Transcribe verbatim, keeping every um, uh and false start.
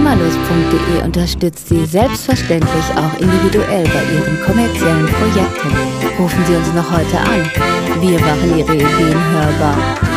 Kümmerlos punkt de unterstützt Sie selbstverständlich auch individuell bei Ihren kommerziellen Projekten. Rufen Sie uns noch heute an. Wir machen Ihre Ideen hörbar.